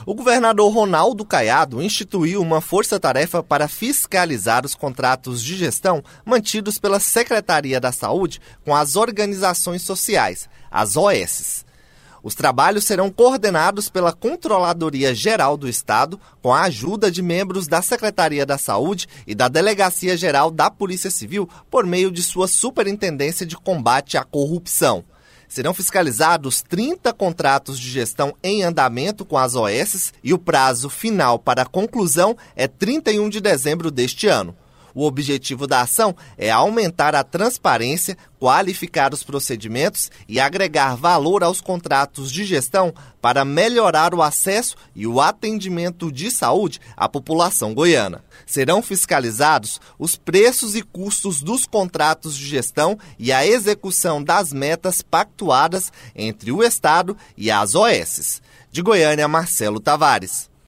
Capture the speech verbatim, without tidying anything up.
O governador Ronaldo Caiado instituiu uma força-tarefa para fiscalizar os contratos de gestão mantidos pela Secretaria da Saúde com as organizações sociais, as O S. Os trabalhos serão coordenados pela Controladoria Geral do Estado, com a ajuda de membros da Secretaria da Saúde e da Delegacia Geral da Polícia Civil, por meio de sua Superintendência de Combate à Corrupção. Serão fiscalizados trinta contratos de gestão em andamento com as O S e o prazo final para a conclusão é trinta e um de dezembro deste ano. O objetivo da ação é aumentar a transparência, qualificar os procedimentos e agregar valor aos contratos de gestão para melhorar o acesso e o atendimento de saúde à população goiana. Serão fiscalizados os preços e custos dos contratos de gestão e a execução das metas pactuadas entre o Estado e as O S. De Goiânia, Marcelo Tavares.